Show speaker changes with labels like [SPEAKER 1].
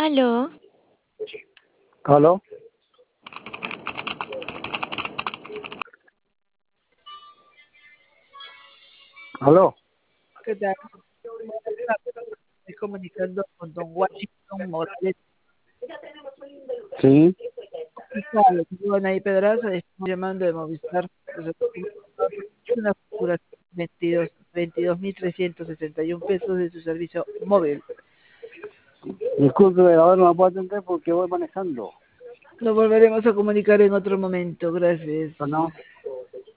[SPEAKER 1] Aló,
[SPEAKER 2] ¿Aló? ¿Aló?
[SPEAKER 3] ¿Qué tal? Estoy comunicando con don Washington Morales.
[SPEAKER 2] Sí.
[SPEAKER 3] Fiscal, Anaí Pedraza, estamos llamando de Movistar. Una facturación de 22.361 pesos de su servicio móvil.
[SPEAKER 2] Disculpe, ahora no me puedo atender porque voy manejando.
[SPEAKER 3] Nos volveremos a comunicar en otro momento. Gracias.
[SPEAKER 2] ¿No?